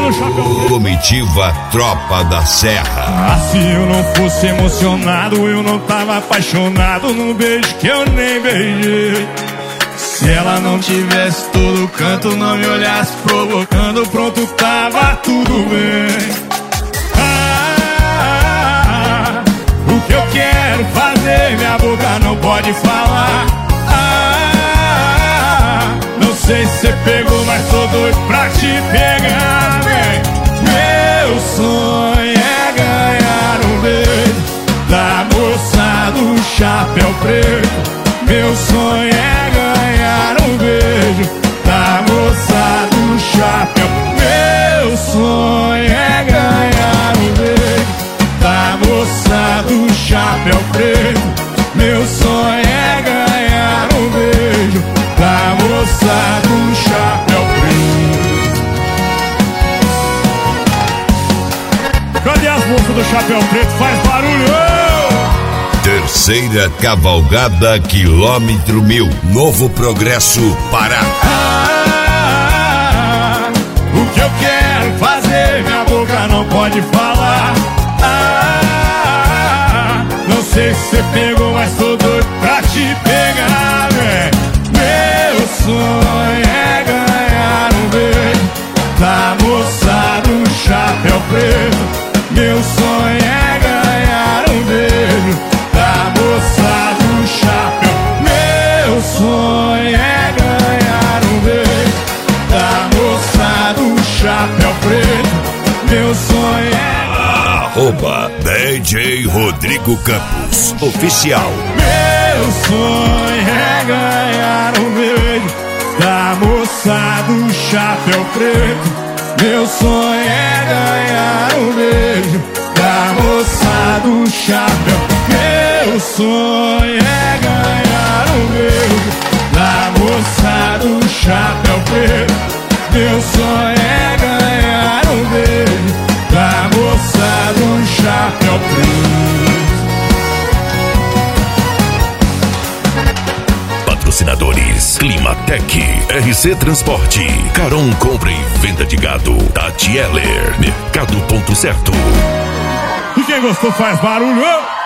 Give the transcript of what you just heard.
do chapéu. Comitiva Tropa da Serra. Se eu não fosse emocionado, eu não tava apaixonado num beijo que eu nem beijei. Se ela não tivesse todo canto, não me olhasse provocando, pronto, tava tudo bem. O que eu quero fazer, minha boca não pode falar. Não sei se você pegou, mas tô doido pra te pegar, vem. Meu sonho é ganhar um beijo da moça do chapéu preto. Meu sonho é ganhar um beijo da moça do chapéu. Meu sonho é ganhar um beijo da moça do chapéu preto. Meu sonho é ganhar um beijo da moça do chapéu preto. Cadê as moças do chapéu preto? Faz barulho! Terceira Cavalgada Quilômetro 1000, Novo Progresso, Pará. O que eu quero fazer, minha boca não pode falar. Não sei se você pegou, mas tô doido pra te pegar, né? Meu sonho é ganhar um beijo da moça do chapéu preto. Meu sonho é ganhar um beijo da moça do chapéu. Meu sonho é ganhar um beijo da moça do chapéu preto. Meu sonho é... DJ Rodrigo Campos, oficial. Meu sonho é ganhar um beijo da moça do chapéu preto. Meu sonho é ganhar um beijo da moça do chapéu. Meu sonho é ganhar um beijo da moça do chapéu preto. Meu sonho é ganhar um beijo da moça do chapéu preto. Patrocinadores: Climatec, RC Transporte, Caron Compra e Venda de Gado, Tati Heller, Mercado Ponto Certo. E quem gostou faz barulho!